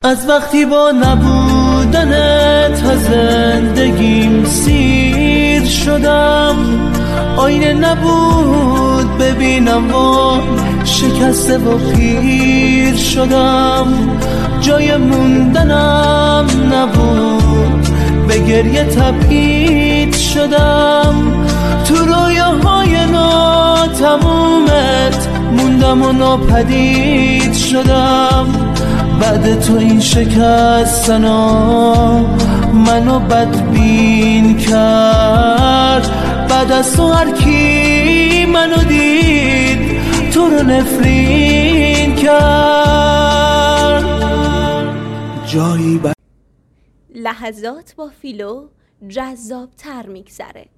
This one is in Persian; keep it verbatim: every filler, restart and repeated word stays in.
از وقتی با نبودنت از زندگیم سیر شدم، آینه نبود ببینم و شکسته و پیر شدم، جای موندنم نبود به گریه تبعید شدم، تو رویاهای ناتمومت موندم و ناپدید شدم، بعد تو این شکستنا منو بدبین کرد، بعد از تو هر کی منو دید تو رو نفرین کرد. جایی ب... لحظات با فیلو جذاب تر میگذره.